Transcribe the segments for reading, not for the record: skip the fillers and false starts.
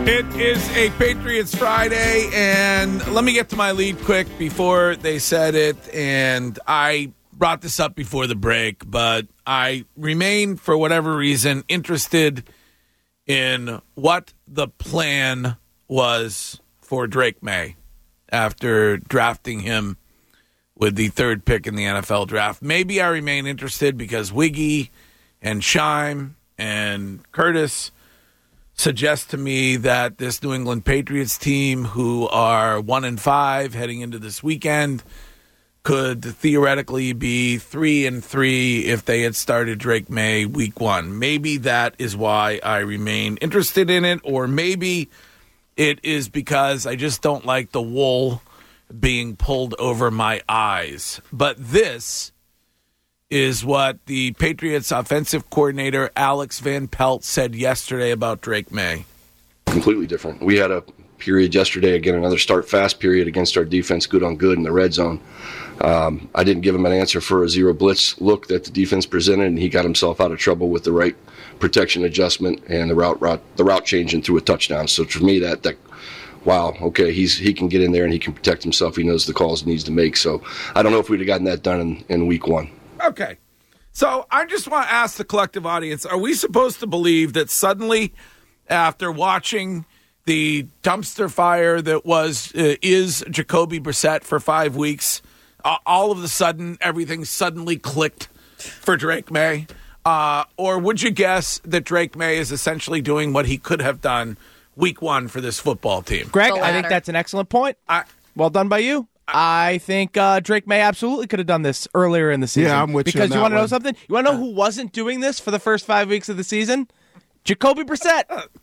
It is a Patriots Friday, and let me get to my lead quick before they said it. And I brought this up before the break, but I remain, for whatever reason, interested in what the plan was for Drake May after drafting him with the third pick in the NFL draft. Maybe I remain interested because Wiggy and Scheim and Curtis suggest to me that this New England Patriots team, who are 1-5 heading into this weekend, could theoretically be 3-3 if they had started Drake May week 1. Maybe that is why I remain interested in it, or maybe it is because I just don't like the wool being pulled over my eyes. But this is what the Patriots offensive coordinator Alex Van Pelt said yesterday about Drake May. Completely different. We had a period yesterday, again, another start fast period against our defense, good on good in the red zone. I didn't give him an answer for a zero blitz look that the defense presented, and he got himself out of trouble with the right protection adjustment and the route change and threw a touchdown. So for me, that wow, okay, he can get in there and he can protect himself. He knows the calls he needs to make. So I don't know if we'd have gotten that done in week 1. Okay. So I just want to ask the collective audience, are we supposed to believe that suddenly, after watching the dumpster fire that is Jacoby Brissett for 5 weeks, all of a sudden everything suddenly clicked for Drake May? Or would you guess that Drake May is essentially doing what he could have done week 1 for this football team? Greg, I think that's an excellent point. Well done by you. I think Drake May absolutely could have done this earlier in the season. Yeah, I'm with you. Because you want to know something? You want to know who wasn't doing this for the first 5 weeks of the season? Jacoby Brissett.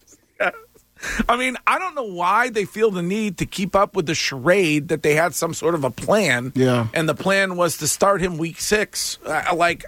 I mean, I don't know why they feel the need to keep up with the charade that they had some sort of a plan. Yeah. And the plan was to start him week 6. Like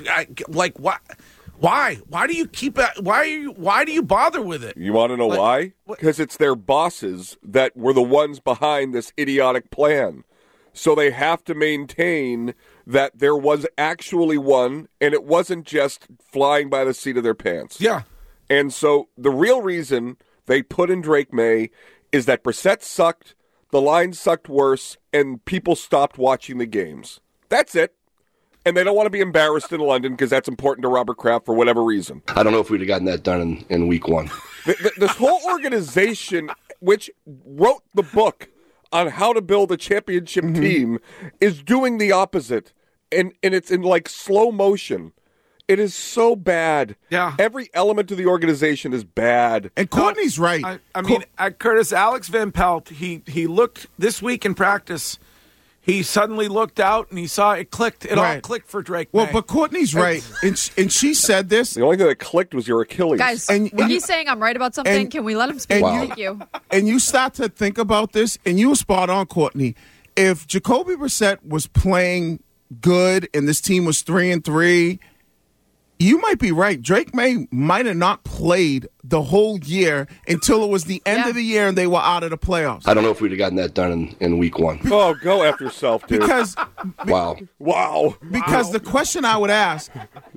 what? Why? Why do you keep it? Why do you bother with it? You want to know why? Because it's their bosses that were the ones behind this idiotic plan. So they have to maintain that there was actually one, and it wasn't just flying by the seat of their pants. Yeah. And so the real reason they put in Drake May is that Brissett sucked, the line sucked worse, and people stopped watching the games. That's it. And they don't want to be embarrassed in London because that's important to Robert Kraft for whatever reason. I don't know if we'd have gotten that done in week 1. This whole organization, which wrote the book on how to build a championship team, is doing the opposite. And it's in like slow motion. It is so bad. Yeah. Every element of the organization is bad. And Courtney's right. I mean, Curtis, Alex Van Pelt, he looked this week in practice. He suddenly looked out and he saw it clicked. It all clicked for Drake May. Well, but Courtney's right, and she said this. The only thing that clicked was your Achilles. Guys, when he's saying I'm right about something, can we let him speak? Thank you. And you start to think about this, and you were spot on, Courtney. If Jacoby Brissett was playing good and this team was 3-3, you might be right. Drake May might have not played the whole year until it was the end of the year and they were out of the playoffs. I don't know if we'd have gotten that done in week 1. Oh, go after yourself, dude. Because wow. Because the question I would ask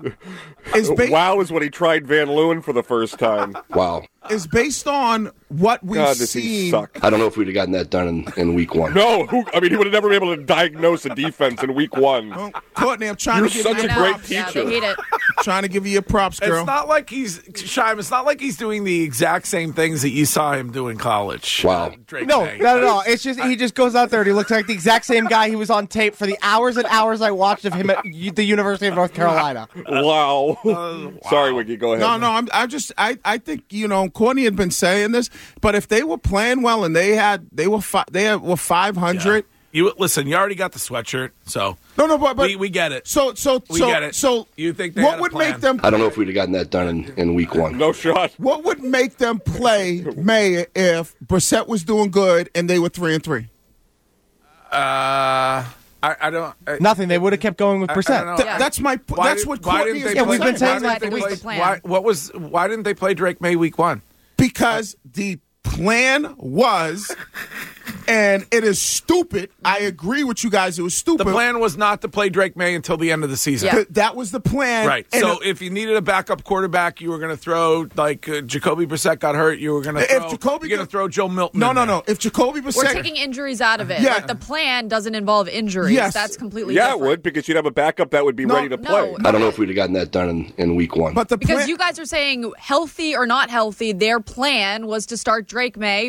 is wow is when he tried Van Leeuwen for the first time. Wow. Is based on what we've seen. I don't know if we'd have gotten that done in week 1. No, he would have never been able to diagnose a defense in week 1. Well, Courtney, I'm trying You're to give you such a great teacher. Yeah, they hate it. Trying to give you your props, girl. It's not like it's not like he's doing the exact same things that you saw him do in college. Wow. Drake No, May. not at all. It's just he just goes out there and he looks like the exact same guy he was on tape for the hours and hours I watched of him at the University of North Carolina. Wow. Sorry, Wiggy, go ahead. No, I think, Courtney had been saying this, but if they were playing well and they were 500. Yeah. You already got the sweatshirt, so no, but we get it. So we get it. So you think they what had a would plan? make them? I don't know if we'd have gotten that done in week 1. No shot. What would make them play May if Brissett was doing good and they were 3-3? I don't. Nothing. They would have kept going with Brissett. That's my. That's what Courtney is. we've been saying that. Why didn't they play Drake May week 1? Because the plan was And it is stupid. I agree with you guys. It was stupid. The plan was not to play Drake May until the end of the season. Yeah. That was the plan. Right. And So if you needed a backup quarterback, you were going to throw, like, Jacoby Brissett got hurt, you were going to throw Joe Milton. No. If Jacoby Brissett. We're taking injuries out of it. Yeah. Like, the plan doesn't involve injuries. Yes. That's completely Yeah, different. it would, because you'd have a backup that would be ready to play. I don't know if we'd have gotten that done in week one. But the Because plan, you guys are saying healthy or not healthy, their plan was to start Drake May,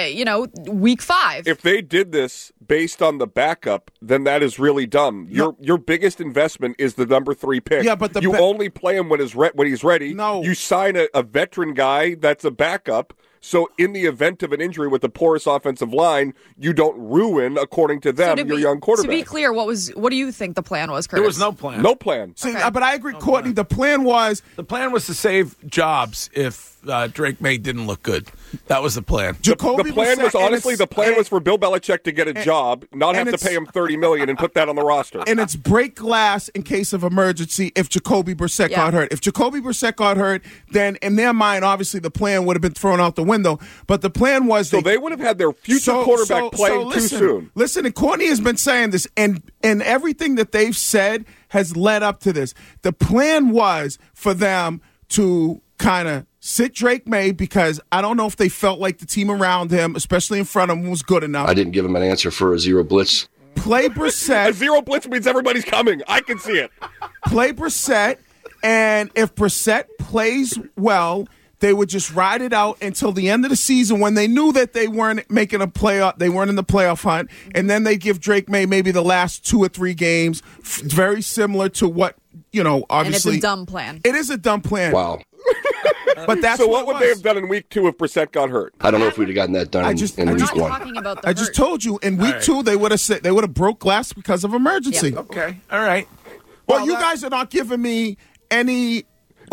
week 5. If they did this based on the backup, then that is really dumb. Your biggest investment is the number 3 pick. Yeah, but you only play him when he's ready. No. You sign a veteran guy that's a backup. So in the event of an injury with the porous offensive line, you don't ruin, according to them, your young quarterback. To be clear, what do you think the plan was, Curtis? There was no plan. No plan. See, but I agree, Courtney. The plan was The plan was to save jobs if Drake May didn't look good. That was the plan. Jacoby The plan was Brissett, and honestly for Bill Belichick to get a job, not have to pay him $30 million and put that on the roster. And it's break glass in case of emergency if Jacoby Brissett got hurt. If Jacoby Brissett got hurt, then in their mind, obviously the plan would have been thrown out the window. But the plan was they would have had their future quarterback playing too soon. Listen, and Courtney has been saying this, and everything that they've said has led up to this. The plan was for them to kind of sit Drake May because I don't know if they felt like the team around him, especially in front of him, was good enough. I didn't give him an answer for a zero blitz. Play Brissett. A zero blitz means everybody's coming. I can see it. Play Brissett, and if Brissett plays well, they would just ride it out until the end of the season when they knew that they weren't making a playoff, they weren't in the playoff hunt, and then they give Drake May maybe the last 2 or 3 games, very similar to what, obviously. And it's a dumb plan. It is a dumb plan. Wow. But that's so what would it they was. have done in week 2 if Brissett got hurt? I don't know if we'd have gotten that done in We're week not one. talking about the I just hurt. told you in week 2 they would have broke glass because of emergency. Yeah. Okay. All right. Well, you guys are not giving me any.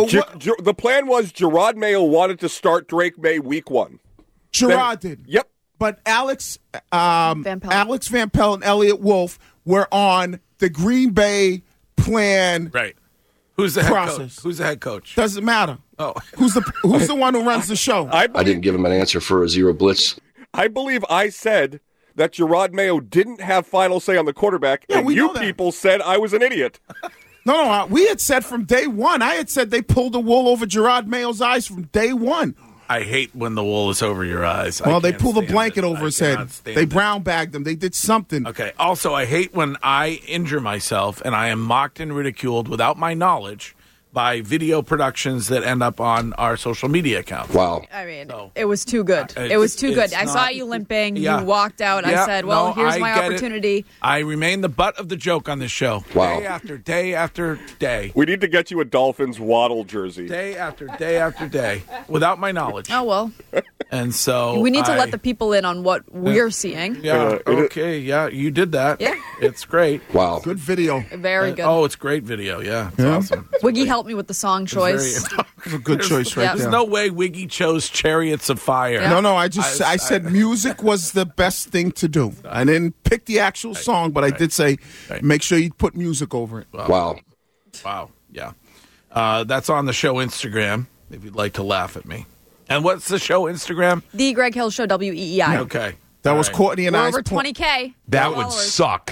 The plan was Gerard Mayo wanted to start Drake May week 1. Gerard did. Yep. But Alex Van Pelt. Alex Van Pelt and Elliot Wolf were on the Green Bay plan. Right. Who's the head Process. coach? Who's the head coach? Doesn't matter. Oh. Who's the one who runs the show? I didn't give him an answer for a zero blitz. I believe I said that Gerard Mayo didn't have final say on the quarterback, Yeah, and we you know that. people said I was an idiot. No, we had said from day one. I had said they pulled the wool over Gerard Mayo's eyes from day one. I hate when the wool is over your eyes. Well, they can't pulled a stand blanket it. over I his head. cannot stand They it. brown bagged him. They did something. Okay. Also, I hate when I injure myself and I am mocked and ridiculed without my knowledge by video productions that end up on our social media account. Wow. I mean, So- it was too good. It's- It was too good. it's I saw not- you limping. Yeah. You walked out. Yeah, I said, well, no, here's I my get it. opportunity. I remain the butt of the joke on this show. Wow. Day after day after day. We need to get you a Dolphins waddle jersey. Day after day after day without my knowledge. Oh, well. And so We need to let the people in on what we're seeing. Yeah, okay, yeah, you did that. Yeah. It's great. Wow. Good video. Very good. Oh, it's great video. Yeah, it's awesome. Wiggy helped me with the song choice. It's a good choice right Yeah. There's there. no way Wiggy chose Chariots of Fire. Yeah. No, I said music was the best thing to do. I didn't pick the actual song, but I did say make sure you put music over it. Wow. Wow. Yeah. That's on the show Instagram if you'd like to laugh at me. And what's the show Instagram? The Greg Hill Show, WEEI. Okay. That All was right. Courtney and We're I's over point. 20K. That would followers. suck.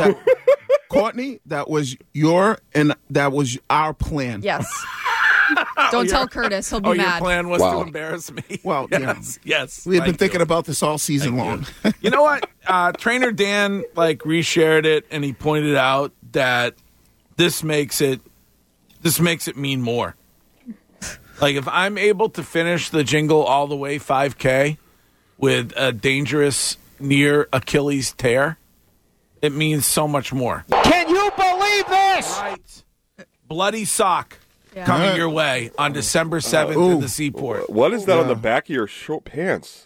Courtney, that was that was our plan. Yes. Don't tell Curtis. He'll be Oh, your mad. plan was Wow. to embarrass me. Well, yeah. yes, yes. We had been Thank thinking you. about this all season long. You know what? Trainer Dan reshared it, and he pointed out that this makes it mean more. Like if I'm able to finish the jingle all the way 5K with a dangerous near Achilles tear, it means so much more. Can you believe this? Right. Bloody sock Yeah. coming your way on December 7th in the Seaport. What is that on the back of your short pants?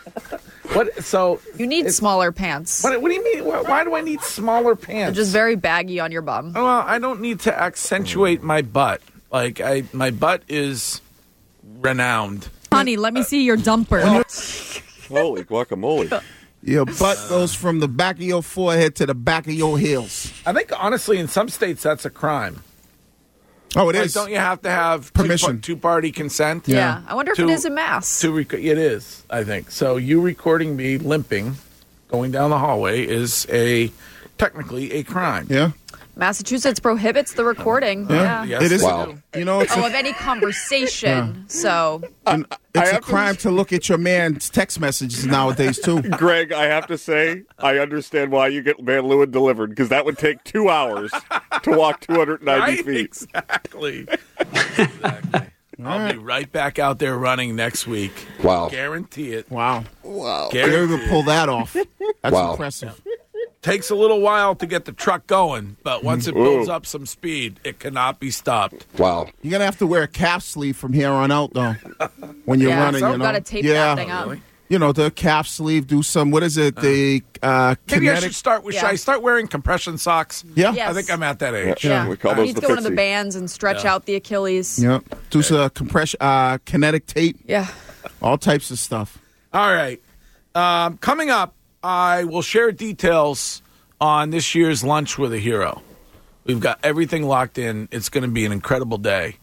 What? So You need smaller pants. what do you mean? Why do I need smaller They're pants? just very baggy on your bum. Well, I don't need to accentuate my butt. Like my butt is renowned. Honey, let me see your dumper. Holy guacamole. Your butt goes from the back of your forehead to the back of your heels. I think honestly, in some states, that's a crime. Oh, it Like, is. don't you have to have Permission. two-party consent? Yeah. I wonder if it To- is a mass. It is, I think. So you recording me limping going down the hallway is technically a crime. Yeah. Massachusetts prohibits the recording. Yeah. Yes, It is. Wow. You know, it's Of any conversation. So it's a crime to look at your man's text messages nowadays, too. Greg, I have to say, I understand why you get Van Leeuwen delivered, because that would take 2 hours to walk 290 right? feet. Exactly. Exactly. I'll be right back out there running next week. Wow. Guarantee it. Wow. Wow. You're able Guarantee to it. pull that off. That's Wow. impressive. Takes a little while to get the truck going, but once it builds up some speed, it cannot be stopped. Wow. You're going to have to wear a calf sleeve from here on out, though, when you're yeah, running. so You know? got to tape yeah. that thing up. Really? You know, the calf sleeve, do some, what is it, the Maybe I kinetic. should start with. Yeah. Should I start wearing compression socks? Yeah. Yes. I think I'm at that age. Yeah. We call You those need the to go into the fitzy. bands and stretch out the Achilles. Yeah. Do some compression, kinetic tape, Yeah. all types of stuff. All right. Coming up, I will share details on this year's Lunch with a Hero. We've got everything locked in. It's going to be an incredible day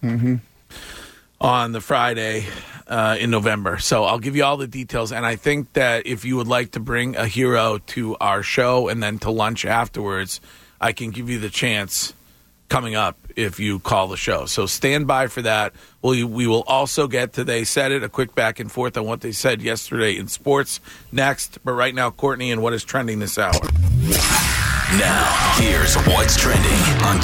on the Friday in November. So I'll give you all the details. And I think that if you would like to bring a hero to our show and then to lunch afterwards, I can give you the chance coming up if you call the show. So stand by for that. We will also get to They Said It, a quick back and forth on what they said yesterday in sports next. But right now, Courtney and what is trending this hour. Now, here's what's trending on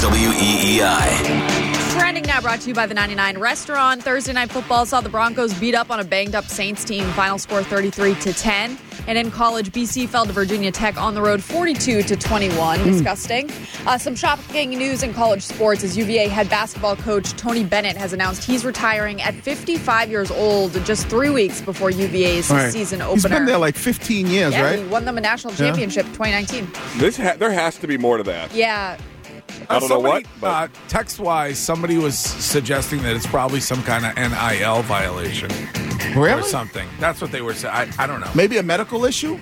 WEEI. Trending now brought to you by the 99 Restaurant. Thursday Night Football saw the Broncos beat up on a banged-up Saints team. Final score 33-10. And in college, BC fell to Virginia Tech on the road 42-21. Disgusting. Some shocking news in college sports as UVA head basketball coach Tony Bennett has announced he's retiring at 55 years old, just 3 weeks before UVA's All right. season opener. He's been there like 15 years, yeah, right? he won them a national championship in 2019. There has to be more to that. Yeah. I don't know what, Somebody, text-wise, somebody was suggesting that it's probably some kind of NIL violation or Really? something. That's what they were saying. I don't know. Maybe a medical issue?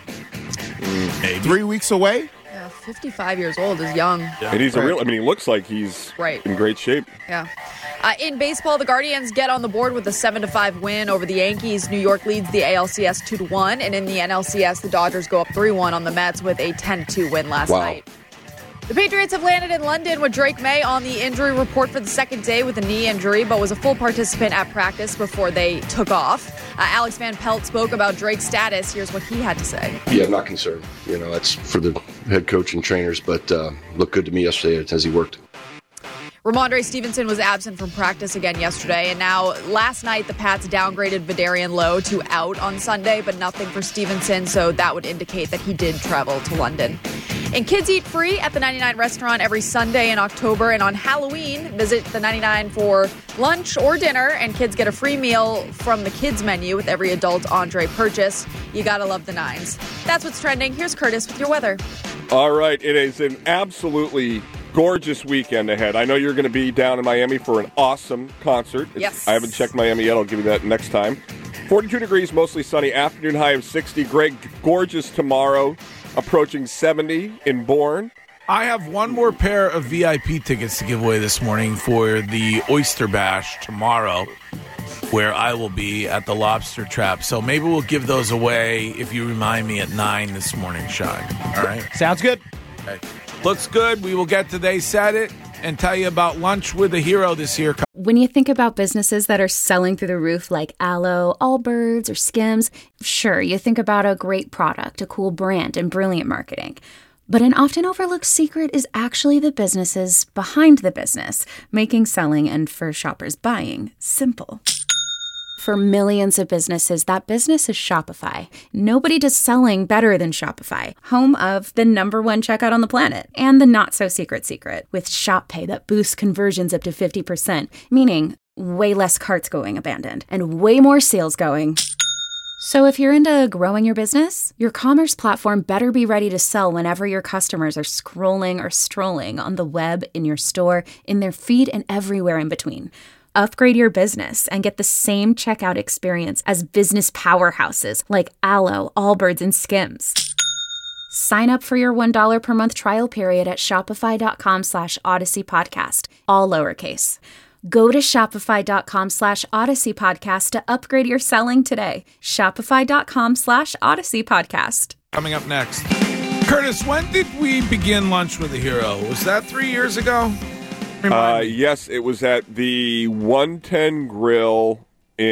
Maybe. 3 weeks away? Yeah, 55 years old is young. And he's he looks like he's Right. in great shape. Yeah. In baseball, the Guardians get on the board with a 7-5 win over the Yankees. New York leads the ALCS 2-1, and in the NLCS, the Dodgers go up 3-1 on the Mets with a 10-2 win last night. The Patriots have landed in London with Drake May on the injury report for the second day with a knee injury, but was a full participant at practice before they took off. Alex Van Pelt spoke about Drake's status. Here's what he had to say. Yeah, I'm not concerned. You know, that's for the head coach and trainers, but looked good to me yesterday as he worked. Ramondre Stevenson was absent from practice again yesterday, and now last night the Pats downgraded Vidarian Lowe to out on Sunday, but nothing for Stevenson, so that would indicate that he did travel to London. And kids eat free at the 99 Restaurant every Sunday in October, and on Halloween, visit the 99 for lunch or dinner, and kids get a free meal from the kids menu with every adult entree purchase. You gotta love the nines. That's what's trending. Here's Curtis with your weather. All right, it is an absolutely gorgeous weekend ahead. I know you're going to be down in Miami for an awesome concert. Yes. I haven't checked Miami yet. I'll give you that next time. 42 degrees, mostly sunny. Afternoon high of 60. Greg, gorgeous tomorrow. Approaching 70 in Bourne. I have one more pair of VIP tickets to give away this morning for the Oyster Bash tomorrow, where I will be at the Lobster Trap. So maybe we'll give those away if you remind me at 9 this morning, Shine. All right? Sounds good. Okay. Looks good. We will get to They Said It and tell you about Lunch with a Hero this year. When you think about businesses that are selling through the roof like Aloe, Allbirds, or Skims, sure, you think about a great product, a cool brand, and brilliant marketing. But an often overlooked secret is actually the businesses behind the business, making selling and for shoppers buying simple. For millions of businesses, that business is Shopify. Nobody does selling better than Shopify, home of the #1 checkout on the planet and the not-so-secret secret with Shop Pay that boosts conversions up to 50%, meaning way less carts going abandoned and way more sales going. So if you're into growing your business, your commerce platform better be ready to sell whenever your customers are scrolling or strolling on the web, in your store, in their feed, and everywhere in between. Upgrade your business and get the same checkout experience as business powerhouses like Aloe, Allbirds, and Skims. Sign up for your $1 per month trial period at shopify.com/Odyssey podcast, all lowercase. Go to shopify.com/Odyssey Podcast to upgrade your selling today. Shopify.com/Odyssey Podcast. Coming up next. Curtis, when did we begin Lunch with a Hero? Was that 3 years ago? Yes, it was at the 110 Grill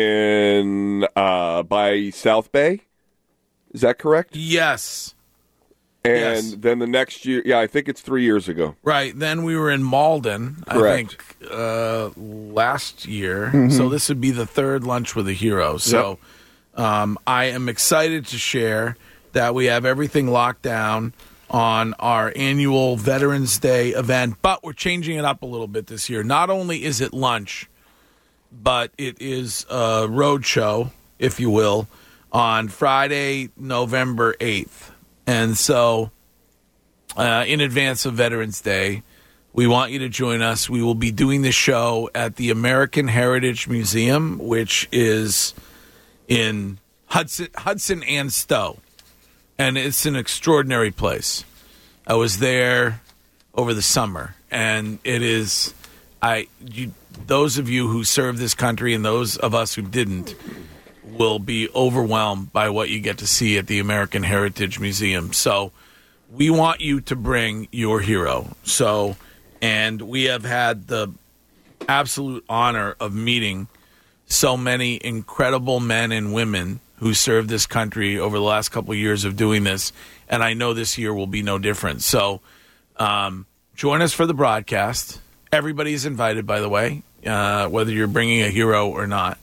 in by South Bay. Is that correct? Yes. And then the next year, I think it's 3 years ago. Right. Then we were in Malden, Correct. I think, last year. So this would be the third Lunch with a Hero. So I am excited to share that we have everything locked down on our annual Veterans Day event, but we're changing it up a little bit this year. Not only is it lunch, but it is a road show, if you will, on Friday, November 8th. And so, in advance of Veterans Day, we want you to join us. We will be doing the show at the American Heritage Museum, which is in Hudson and Stowe. And it's an extraordinary place. I was there over the summer, and it is, those of you who served this country and those of us who didn't will be overwhelmed by what you get to see at the American Heritage Museum. So we want you to bring your hero. And we have had the absolute honor of meeting so many incredible men and women who served this country over the last couple of years of doing this, and I know this year will be no different. So join us for the broadcast. Everybody's invited, by the way, whether you're bringing a hero or not.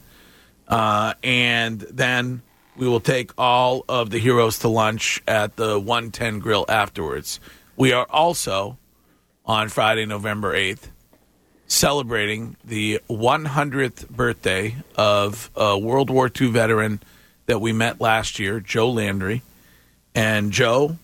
And then we will take all of the heroes to lunch at the 110 Grill afterwards. We are also, on Friday, November 8th, celebrating the 100th birthday of a World War II veteran that we met last year, Joe Landry. And Joe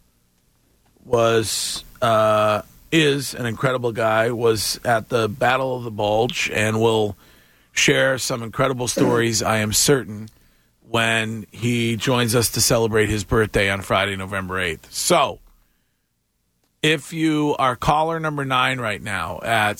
is an incredible guy, was at the Battle of the Bulge, and will share some incredible stories, I am certain, when he joins us to celebrate his birthday on Friday, November 8th. So, if you are caller number 9 right now at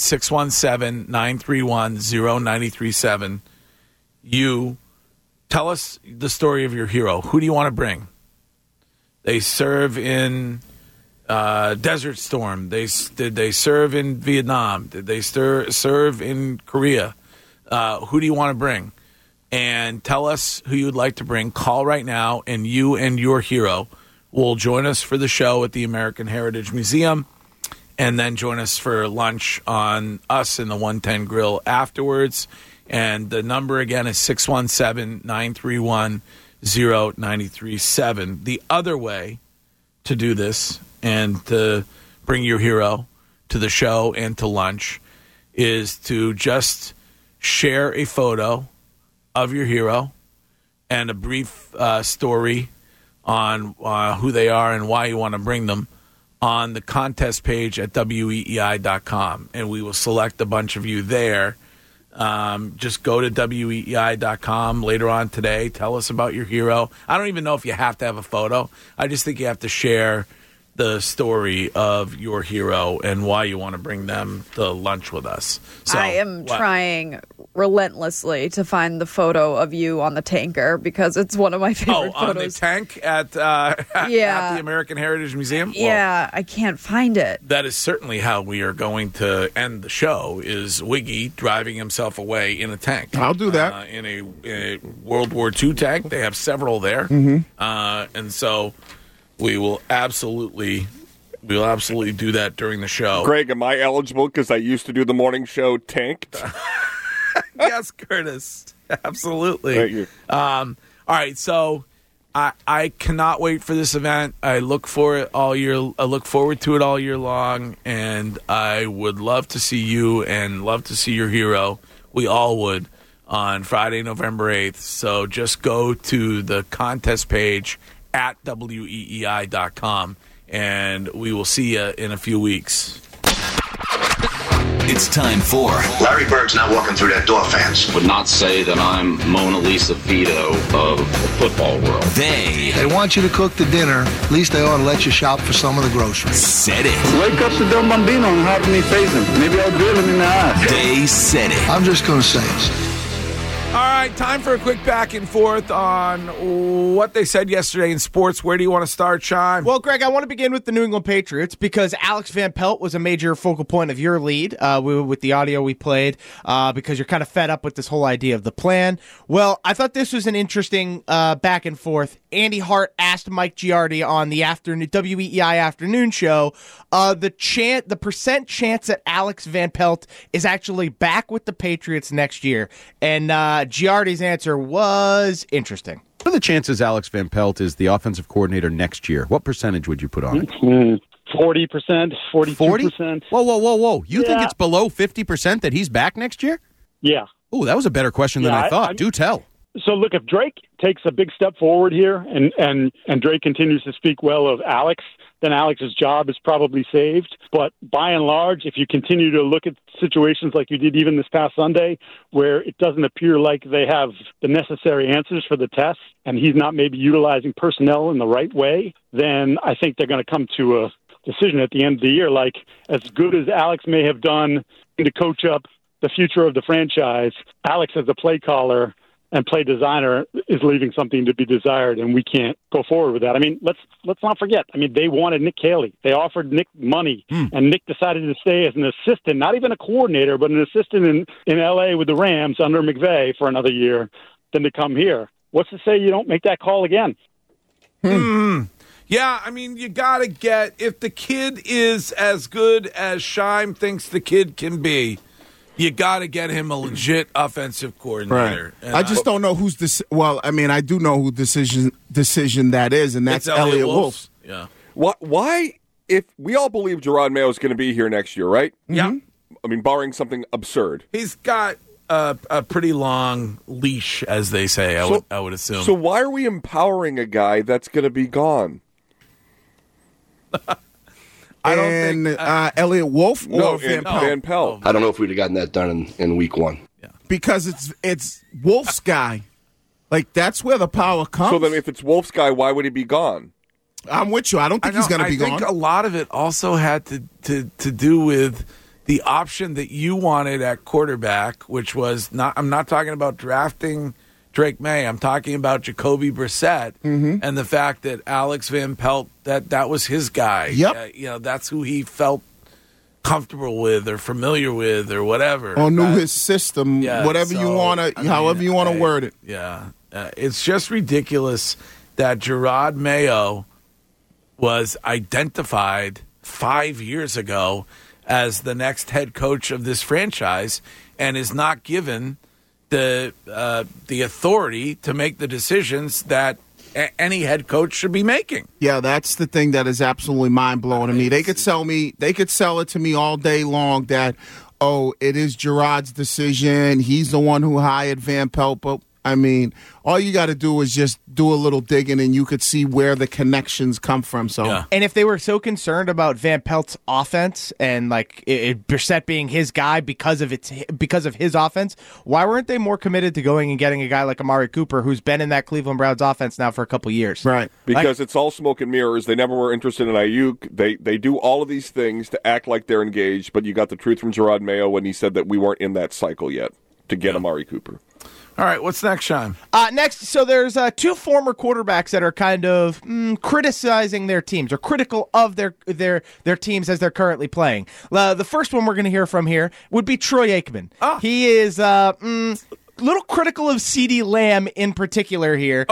617-931-0937, you tell us the story of your hero. Who do you want to bring? They serve in Desert Storm. Did they serve in Vietnam? Did they serve in Korea? Who do you want to bring? And tell us who you would like to bring. Call right now, and you and your hero will join us for the show at the American Heritage Museum, and then join us for lunch on us in the 110 Grill afterwards. And the number again is 617-931-0937. The other way to do this and to bring your hero to the show and to lunch is to just share a photo of your hero and a brief story on who they are and why you want to bring them on the contest page at weei.com. And we will select a bunch of you there. Just go to weei.com later on today. Tell us about your hero. I don't even know if you have to have a photo. I just think you have to share the story of your hero and why you want to bring them to lunch with us. So, I am trying relentlessly to find the photo of you on the tanker because it's one of my favorite photos. On the tank at the American Heritage Museum? Yeah, I can't find it. That is certainly how we are going to end the show, is Wiggy driving himself away in a tank. I'll do that. In a World War II tank. They have several there. And so we will absolutely do that during the show. Greg, am I eligible because I used to do the morning show tanked? Yes, Curtis. Absolutely. Thank you. All right, so I cannot wait for this event. I look forward to it all year long, and I would love to see you and love to see your hero. We all would on Friday, November 8th. So just go to the contest page at weei.com, and we will see you in a few weeks. It's time for Larry Bird's not walking through that door, fans. Would not say that I'm Mona Lisa Vito of the football world. They want you to cook the dinner. At least they ought to let you shop for some of the groceries. Said it. Wake up the Don Bambino and have me face him. Maybe I'll drill him in the eye. They said it. I'm just going to say it. All right, time for a quick back and forth on what they said yesterday in sports. Where do you want to start, Sean? Well, Greg, I want to begin with the New England Patriots because Alex Van Pelt was a major focal point of your lead with the audio we played because you're kind of fed up with this whole idea of the plan. Well, I thought this was an interesting back and forth. Andy Hart asked Mike Giardi on the WEEI afternoon show the percent chance that Alex Van Pelt is actually back with the Patriots next year. And Giardi's answer was interesting. What are the chances Alex Van Pelt is the offensive coordinator next year? What percentage would you put on it? 40%, 42%. Whoa. You think it's below 50% that he's back next year? Yeah. Oh, that was a better question than I thought. Do tell. So, look, if Drake takes a big step forward here and Drake continues to speak well of Alex, then Alex's job is probably saved. But by and large, if you continue to look at situations like you did even this past Sunday, where it doesn't appear like they have the necessary answers for the test, and he's not maybe utilizing personnel in the right way, then I think they're going to come to a decision at the end of the year. Like, as good as Alex may have done to coach up the future of the franchise, Alex as a play caller and play designer is leaving something to be desired, and we can't go forward with that. I mean, let's not forget. I mean, they wanted Nick Caley. They offered Nick money, and Nick decided to stay as an assistant, not even a coordinator, but an assistant in L.A. with the Rams under McVay for another year than to come here. What's to say you don't make that call again? Yeah, I mean, you got to get – if the kid is as good as Scheim thinks the kid can be, you got to get him a legit offensive coordinator. Right. I just don't know who's this. Well, I mean, I do know who decision that is, and that's Elliott Wolf. Yeah. Why? If we all believe Jerod Mayo is going to be here next year, right? Yeah. I mean, barring something absurd. He's got a pretty long leash, as they say. I would assume. So why are we empowering a guy that's going to be gone? I don't think Elliott Wolf or Van Pelt. I don't know if we'd have gotten that done in week one. Yeah. Because it's Wolf's guy. Like, that's where the power comes. So then if it's Wolf's guy, why would he be gone? I'm with you. I don't think he's going to be gone. I think a lot of it also had to do with the option that you wanted at quarterback, which was I'm not talking about drafting Drake May. I'm talking about Jacoby Brissett and the fact that Alex Van Pelt, that was his guy. Yep. That's who he felt comfortable with or familiar with or whatever. Or knew his system, whatever you want to, however you want to word it. Yeah. It's just ridiculous that Jerod Mayo was identified 5 years ago as the next head coach of this franchise and is not given the authority to make the decisions that any head coach should be making. Yeah, that's the thing that is absolutely mind-blowing to me. They could sell it to me all day long that, it is Gerod's decision. He's the one who hired Van Pelt. But, I mean, all you got to do is just do a little digging and you could see where the connections come from. So, And if they were so concerned about Van Pelt's offense and like Brissett being his guy because of his offense, why weren't they more committed to going and getting a guy like Amari Cooper who's been in that Cleveland Browns offense now for a couple years? Right. Because it's all smoke and mirrors. They never were interested in Ayuk. They do all of these things to act like they're engaged, but you got the truth from Jerod Mayo when he said that we weren't in that cycle yet to get Amari Cooper. All right, what's next, Sean? Next, so there's two former quarterbacks that are kind of criticizing their teams or critical of their teams as they're currently playing. The first one we're going to hear from here would be Troy Aikman. He is little critical of CeeDee Lamb in particular here.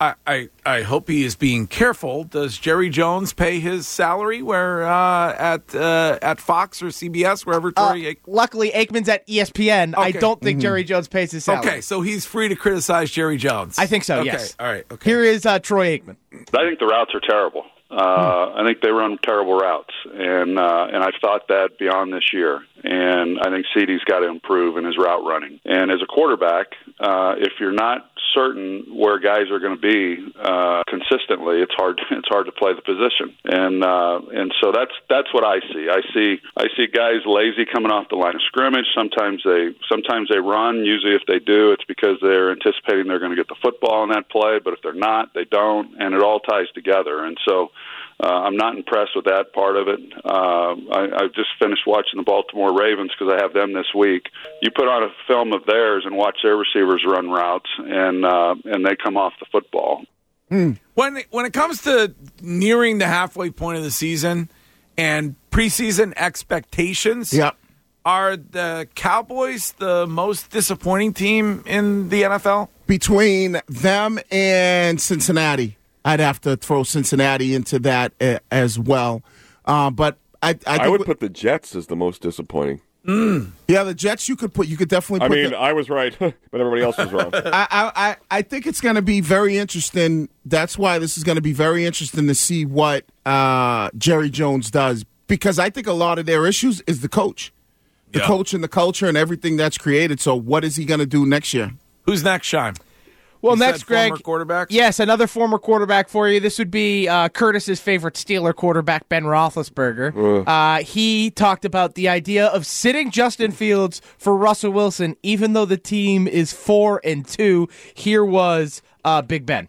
I hope he is being careful. Does Jerry Jones pay his salary where at Fox or CBS, wherever Troy luckily, Aikman's at ESPN. Okay. I don't think Jerry Jones pays his salary. Okay, so he's free to criticize Jerry Jones. I think so, yes. All right, okay. Here is Troy Aikman. I think the routes are terrible. I think they run terrible routes, and I've thought that beyond this year. And I think CeeDee's got to improve in his route running. And as a quarterback, if you're not certain where guys are going to be consistently, it's hard to play the position, and so that's what I see. I see guys lazy coming off the line of scrimmage. Sometimes they run. Usually, if they do, it's because they're anticipating they're going to get the football in that play. But if they're not, they don't, and it all ties together. And so I'm not impressed with that part of it. I've just finished watching the Baltimore Ravens because I have them this week. You put on a film of theirs and watch their receivers run routes, and they come off the football. When it comes to nearing the halfway point of the season and preseason expectations, are the Cowboys the most disappointing team in the NFL? Between them and Cincinnati, I'd have to throw Cincinnati into that as well. But I would put the Jets as the most disappointing. Yeah, the Jets you could definitely put. I was right, but everybody else was wrong. I think it's going to be very interesting. That's why this is going to be very interesting to see what Jerry Jones does, because I think a lot of their issues is the coach. The coach and the culture and everything that's created. So what is he going to do next year? Who's next, Shime? Well, you next, Greg. Former quarterbacks? Yes, another former quarterback for you. This would be Curtis's favorite Steeler quarterback, Ben Roethlisberger. He talked about the idea of sitting Justin Fields for Russell Wilson, even though the team is 4-2. Here was Big Ben.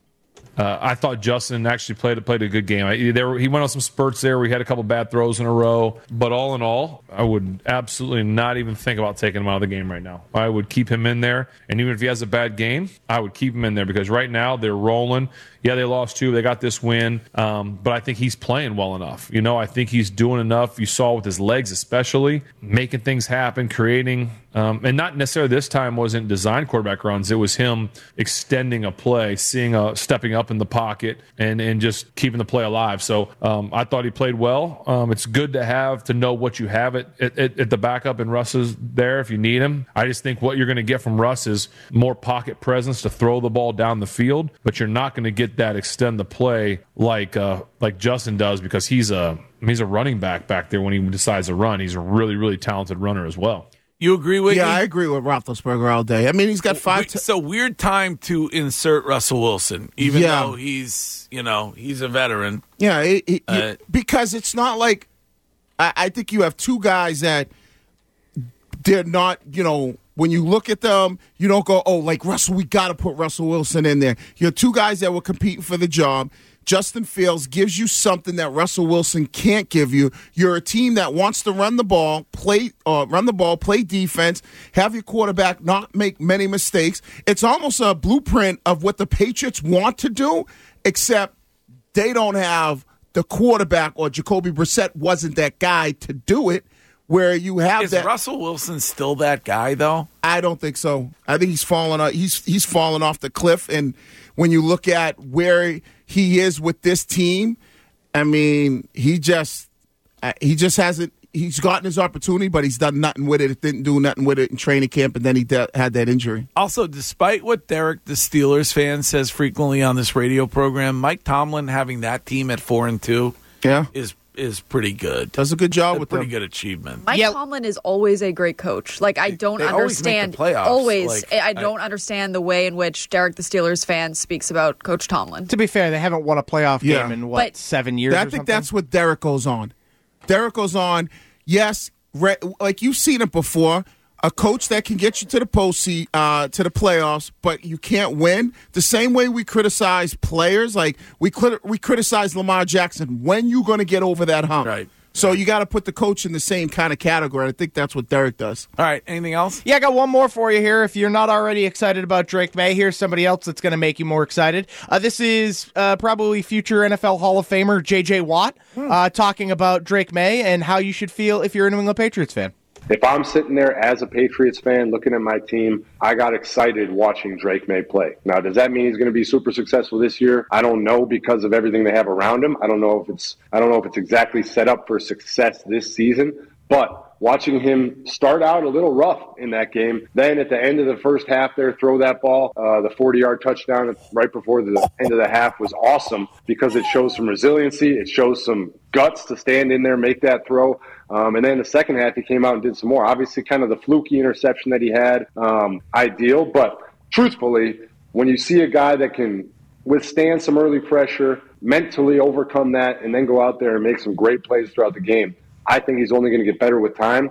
I thought Justin actually played a good game. He went on some spurts there. We had a couple bad throws in a row. But all in all, I would absolutely not even think about taking him out of the game right now. I would keep him in there. And even if he has a bad game, I would keep him in there because right now they're rolling. Yeah, they lost 2. They got this win. But I think he's playing well enough. I think he's doing enough. You saw with his legs especially, making things happen, creating. And not necessarily this time wasn't design quarterback runs. It was him extending a play, stepping up in the pocket, and just keeping the play alive. So I thought he played well. It's good to know what you have at the backup, and Russ is there if you need him. I just think what you're going to get from Russ is more pocket presence to throw the ball down the field, but you're not going to get that extend the play like Justin does, because he's a running back there when he decides to run. He's a really, really talented runner as well. You agree with? Yeah, I agree with Roethlisberger all day. I mean, he's got 5. It's a weird time to insert Russell Wilson, even though he's a veteran. Yeah, because it's not like I think you have 2 guys that they're not. When you look at them, you don't go, oh, like Russell, we got to put Russell Wilson in there. You're 2 guys that were competing for the job. Justin Fields gives you something that Russell Wilson can't give you. You're a team that wants to run the ball, play defense, have your quarterback not make many mistakes. It's almost a blueprint of what the Patriots want to do, except they don't have the quarterback, or Jacoby Brissett wasn't that guy to do it. Where you have Is Russell Wilson still that guy, though? I don't think so. I think he's fallen. He's fallen off the cliff. And when you look at where he is with this team, I mean, he just hasn't. He's gotten his opportunity, but he's done nothing with it. It didn't do nothing with it in training camp, and then he had that injury. Also, despite what Derek, the Steelers fan, says frequently on this radio program, Mike Tomlin having that team at 4-2, is pretty good. Does a good job with them. Pretty good achievement. Mike Tomlin is always a great coach. Like, I don't understand. I don't understand the way in which Derek, the Steelers fan, speaks about Coach Tomlin. To be fair, they haven't won a playoff game in 7 years. I think that's what Derek goes on. Derek goes on. Yes, like you've seen it before. A coach that can get you to the to the playoffs, but you can't win. The same way we criticize players, like we criticize Lamar Jackson. When you going to get over that hump? Right. So you got to put the coach in the same kind of category. I think that's what Derek does. All right. Anything else? Yeah, I got one more for you here. If you're not already excited about Drake May, here's somebody else that's going to make you more excited. This is probably future NFL Hall of Famer J.J. Watt talking about Drake May and how you should feel if you're a New England Patriots fan. If I'm sitting there as a Patriots fan looking at my team, I got excited watching Drake May play. Now, does that mean he's going to be super successful this year? I don't know, because of everything they have around him. I don't know if it's exactly set up for success this season, but watching him start out a little rough in that game, then at the end of the first half there, throw that ball, the 40-yard touchdown right before the end of the half was awesome, because it shows some resiliency. It shows some guts to stand in there, make that throw. And then the second half, he came out and did some more. Obviously, kind of the fluky interception that he had, ideal. But truthfully, when you see a guy that can withstand some early pressure, mentally overcome that, and then go out there and make some great plays throughout the game, I think he's only going to get better with time.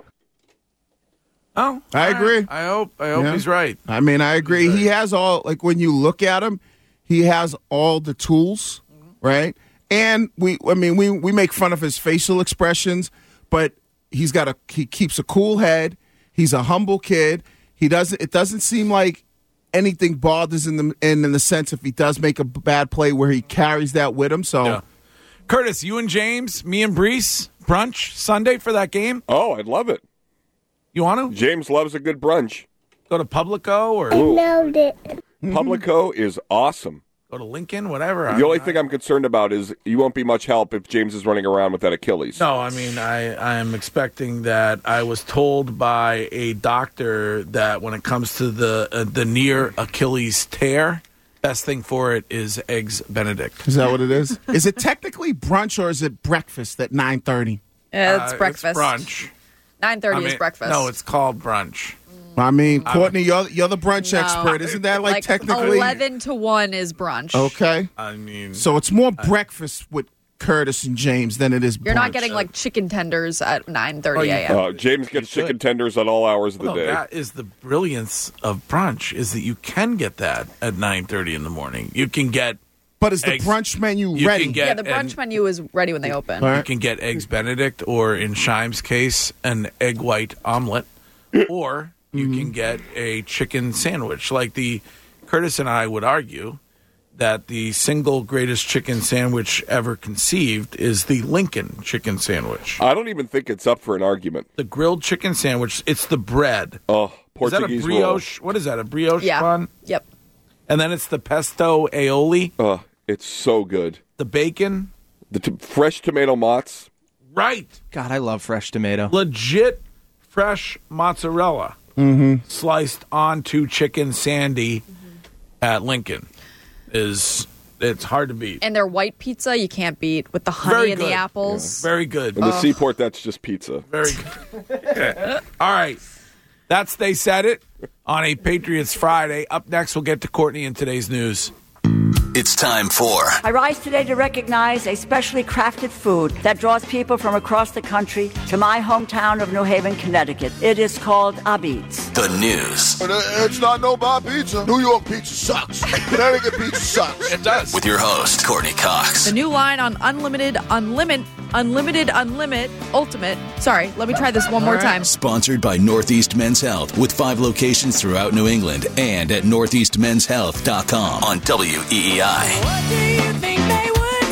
Oh, I agree. I hope he's right. I mean, I agree. He has all, like, when you look at him, he has all the tools, right? And we make fun of his facial expressions, but he keeps a cool head. He's a humble kid. It doesn't seem like anything bothers him in the sense if he does make a bad play where he carries that with him. So, yeah. Curtis, you and James, me and Brees, brunch Sunday for that game? Oh, I'd love it. You want to? James loves a good brunch. Go to Publico or? Ooh. Nailed it. Publico is awesome. Go to Lincoln, whatever. The only thing I'm concerned about is you won't be much help if James is running around with that Achilles. No, I mean, I am expecting that. I was told by a doctor that when it comes to the near Achilles tear, best thing for it is Eggs Benedict. Is that what it is? Is it technically brunch or is it breakfast at 9:30? It's breakfast. It's brunch. 9:30 is breakfast. No, it's called brunch. I mean, Courtney, you're the brunch expert. Isn't that like technically 11 to 1 is brunch? Okay. I mean, so it's more breakfast with Curtis and James than it is brunch. You're not getting like chicken tenders at 9:30 a.m. James gets chicken tenders at all hours of the day. That is the brilliance of brunch, is that you can get that at 9:30 in the morning. You can get. But is the brunch menu ready? Yeah, the brunch menu is ready when they open. You can get Eggs Benedict, or in Shime's case, an egg white omelet, or you can get a chicken sandwich. Like Curtis and I would argue that the single greatest chicken sandwich ever conceived is the Lincoln chicken sandwich. I don't even think it's up for an argument. The grilled chicken sandwich, it's the bread. Oh, Portuguese is that a brioche? roll. What is that, a brioche Yeah. bun? Yep. And then it's the pesto aioli. Oh, it's so good. The bacon. The fresh tomato mozz. Right. God, I love fresh tomato. Legit fresh mozzarella. Sliced onto chicken sandy at Lincoln. It's hard to beat. And their white pizza you can't beat with the honey Very and good. the apples. Very good. In the Seaport, that's just pizza. Very good. All right. That's They Said It on a Patriots Friday. Up next, we'll get to Courtney in today's news. It's time for I rise today to recognize a specially crafted food that draws people from across the country to my hometown of New Haven, Connecticut. It is called Abitz. the news. It's not no Bob pizza. New York pizza sucks. Connecticut pizza sucks. It does. With your host, Courtney Cox. The new line on Unlimited. Sorry, let me try this one more time. Sponsored by Northeast Men's Health, with 5 locations throughout New England and at northeastmenshealth.com on WEEI. What do you think they would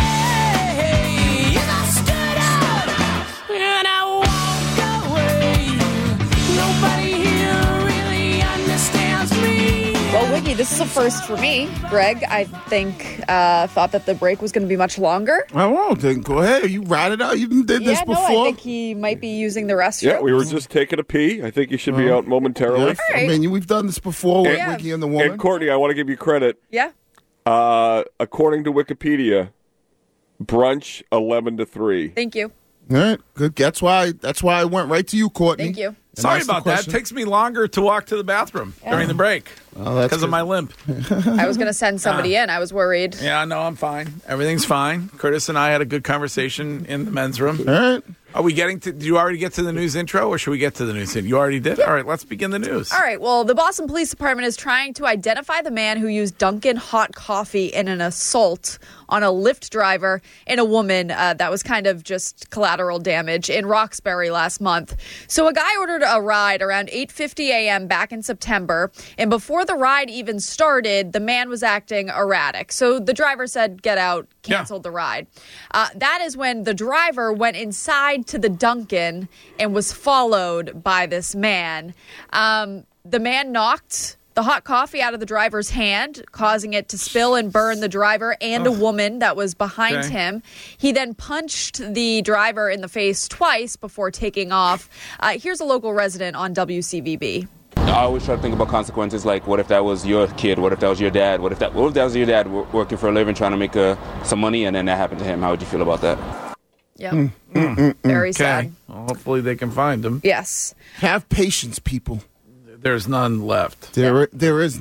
say if I stood up and I walk away? Nobody here really understands me. Well, Wiggy, this is a first for me. Greg, I think, thought that the break was going to be much longer. I won't. Then go ahead. You ride it out. You did this before. I think he might be using the restroom. Yeah, we were just taking a pee. I think you should be out momentarily. Yes. All right. I mean, we've done this before with Wiggy and the woman. And Courtney, I want to give you credit. Yeah. According to Wikipedia, brunch 11 to 3. Thank you. All right, good. That's why I went right to you, Courtney. Thank you. Sorry about that. It takes me longer to walk to the bathroom during the break because of my limp. I was going to send somebody in. I was worried. Yeah, no, I'm fine. Everything's fine. Curtis and I had a good conversation in the men's room. All right. Are we getting to? Did you already get to the news intro, or should we get to the news intro? You already did? All right, let's begin the news. All right, well, the Boston Police Department is trying to identify the man who used Dunkin' hot coffee in an assault on a Lyft driver and a woman that was kind of just collateral damage in Roxbury last month. So a guy ordered a ride around 8:50 a.m. back in September, and before the ride even started, the man was acting erratic. So the driver said, get out, canceled the ride. That is when the driver went inside to the Dunkin' and was followed by this man. The man knocked the hot coffee out of the driver's hand, causing it to spill and burn the driver and a woman that was behind him. He then punched the driver in the face twice before taking off. Here's a local resident on WCVB. I always try to think about consequences, like what if that was your kid, what if that was your dad, what if that was your dad working for a living trying to make some money and then that happened to him. How would you feel about that? Yeah. Very sad. Well, hopefully they can find him. Yes. Have patience, people. There's none left. There is none.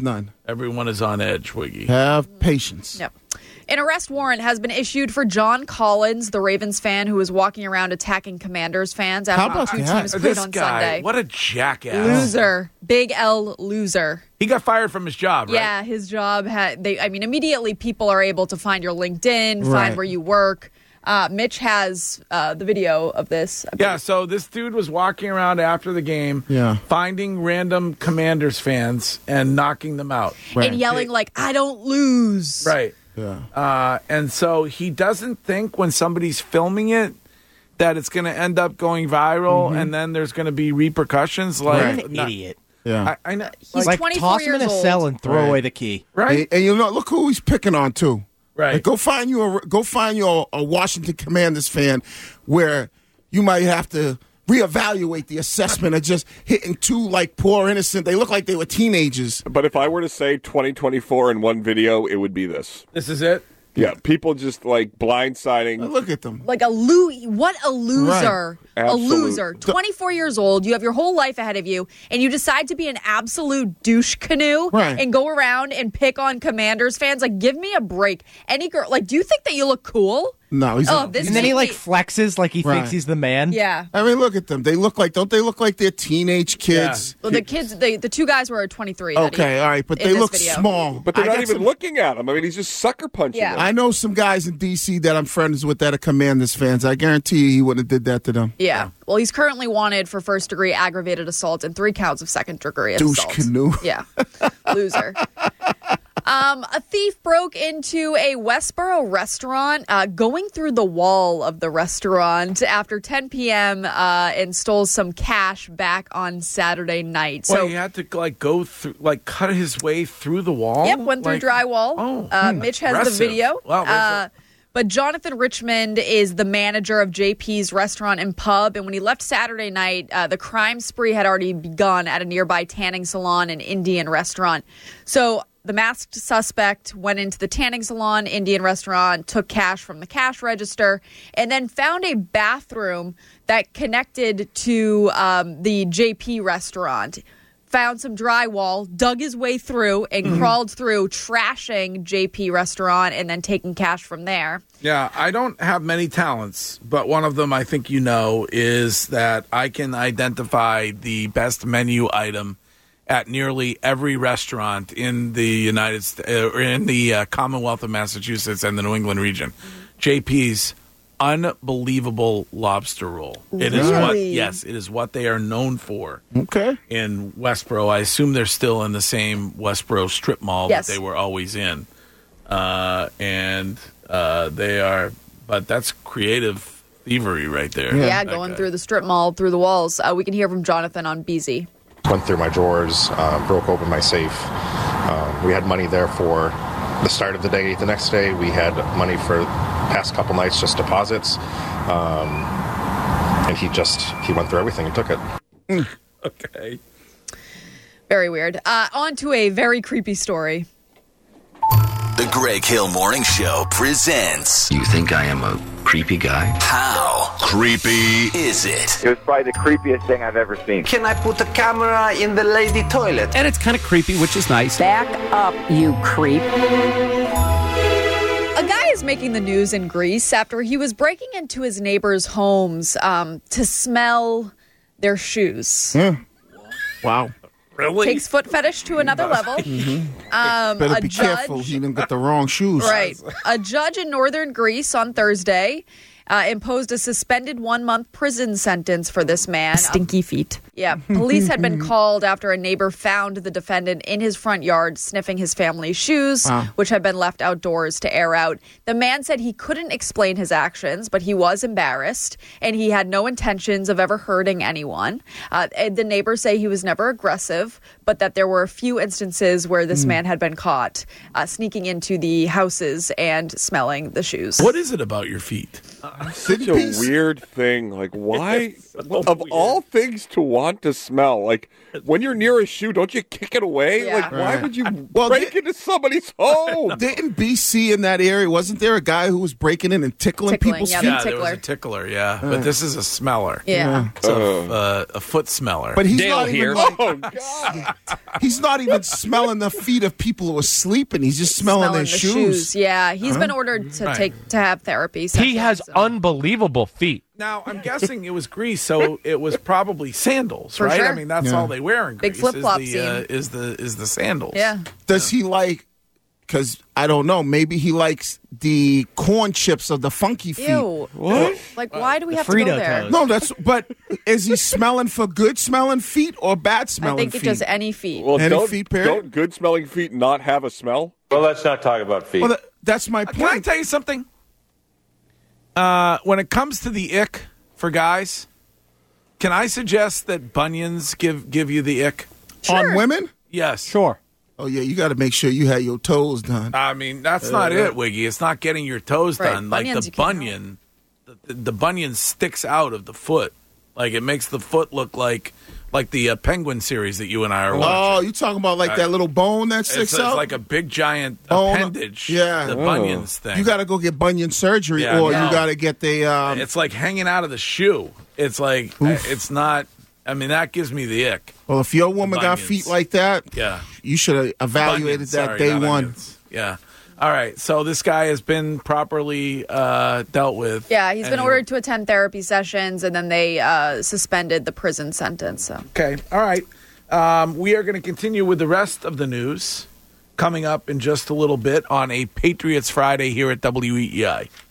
Everyone is on edge, Wiggy. Have patience. Yep. An arrest warrant has been issued for John Collins, the Ravens fan who was walking around attacking Commanders fans after two teams played on Sunday. What a jackass. Loser. Big L loser. He got fired from his job, right? Yeah, his job had, immediately people are able to find your LinkedIn, find where you work. Mitch has the video of this. Yeah, so this dude was walking around after the game, finding random Commanders fans and knocking them out. And yelling like, I don't lose. Right. Yeah. And so he doesn't think when somebody's filming it that it's going to end up going viral and then there's going to be repercussions. Like, an idiot. Yeah. I know. He's like 24 toss him in a years cell old. and throw away the key. Right. And you know, look who he's picking on too. Right. Like, go find you a Washington Commanders fan where you might have to reevaluate the assessment of just hitting two like poor innocent. They look like they were teenagers. But if I were to say 2024 in one video, it would be this. This is it? Yeah, people just like blindsiding. Look at them. Like what a loser. Right. A loser. 24 years old, you have your whole life ahead of you, and you decide to be an absolute douche canoe and go around and pick on Commanders fans. Like, give me a break. Any girl, like, do you think that you look cool? No, he's not. And then he like flexes like he thinks he's the man. Yeah. I mean, look at them. Don't they look like they're teenage kids? Well, the kids, the two guys were 23. Okay, all right, but they look small. But they're not even looking at him. I mean, he's just sucker punching them. I know some guys in D.C. that I'm friends with that are Commanders fans. I guarantee you he wouldn't have did that to them. Yeah. Well, he's currently wanted for first-degree aggravated assault and 3 counts of second-degree assault. Douche canoe. Yeah. Loser. A thief broke into a Westboro restaurant, going through the wall of the restaurant after 10 p.m. And stole some cash back on Saturday night. So he had to go through, cut his way through the wall. Yep, went through drywall. Mitch has the video. Wow, but Jonathan Richmond is the manager of JP's Restaurant and Pub, and when he left Saturday night, the crime spree had already begun at a nearby tanning salon and Indian restaurant. So the masked suspect went into the tanning salon, Indian restaurant, took cash from the cash register, and then found a bathroom that connected to the JP restaurant. Found some drywall, dug his way through, and crawled through, trashing JP Restaurant and then taking cash from there. Yeah, I don't have many talents, but one of them I think you know is that I can identify the best menu item at nearly every restaurant in the United States, in the Commonwealth of Massachusetts and the New England region. JP's unbelievable lobster roll. It is it is what they are known for. Okay. In Westboro, I assume they're still in the same Westboro strip mall that they were always in, and they are. But that's creative thievery right there. Yeah, going through the strip mall, through the walls. We can hear from Jonathan on BZ. Went through my drawers, broke open my safe. We had money there for the start of the day. The next day, we had money for past couple nights, just deposits. And he went through everything and took it. Okay. Very weird. On to a very creepy story. The Greg Hill Morning Show presents... You think I am a creepy guy? How creepy is it? It was probably the creepiest thing I've ever seen. Can I put the camera in the lady toilet? And it's kind of creepy, which is nice. Back up, you creep. A guy is making the news in Greece after he was breaking into his neighbors' homes to smell their shoes. Wow. Really? Takes foot fetish to another level. Better be careful. He didn't get the wrong shoes. Right. A judge in northern Greece on Thursday imposed a suspended 1-month prison sentence for this man. Stinky feet. Yeah. Police had been called after a neighbor found the defendant in his front yard sniffing his family's shoes, which had been left outdoors to air out. The man said he couldn't explain his actions, but he was embarrassed, and he had no intentions of ever hurting anyone. The neighbors say he was never aggressive, but that there were a few instances where this man had been caught sneaking into the houses and smelling the shoes. What is it about your feet? Such a weird thing. Like, why? Of all things to want to smell, like when you're near a shoe, don't you kick it away? Yeah. Like, why would you break into somebody's home? Didn't BC in that area? Wasn't there a guy who was breaking in and tickling people's feet? Yeah, there was a tickler. Yeah, but this is a smeller. Yeah. It's a foot smeller. But he's not even he's not even smelling the feet of people who are sleeping. He's just smelling their the shoes. Yeah, he's been ordered to have therapy. He has unbelievable feet. Now, I'm guessing it was Greece, so it was probably sandals, For right? sure. I mean, that's all they wear in Greece. Big flip-flop is the sandals. Yeah. Does he like? Because I don't know. Maybe he likes the corn chips of the funky feet. Ew. What? Like, why do we have to go there? No, but is he smelling for good smelling feet or bad I smelling think feet? it's just any feet. Well, Any don't, feet, period? don't good smelling feet not have a smell? Well, let's not talk about feet. Well, that's my point. Can I tell you something? When it comes to the ick for guys, can I suggest that bunions give you the ick? On women? Yes. Sure. Oh, yeah, you got to make sure you had your toes done. I mean, that's not it, Wiggy. It's not getting your toes Right. done. Like Bunions the you can't bunion, the bunion sticks out of the foot. Like it makes the foot look like the Penguin series that you and I are watching. Oh, you talking about like that little bone that sticks It's out? like a big giant Bone- appendage. Yeah. The bunions thing. You got to go get bunion surgery, Yeah, or no. you got to get the. It's like hanging out of the shoe. It's like it's not. I mean, that gives me the ick. Well, if your woman got Bunions. feet like that, Yeah. you should have evaluated Bunions, that sorry, day not one. onions. Yeah. All right. So this guy has been properly dealt with. Yeah, he's been And- ordered to attend therapy sessions, and then they suspended the prison sentence. So. Okay. All right. We are going to continue with the rest of the news coming up in just a little bit on a Patriots Friday here at WEEI.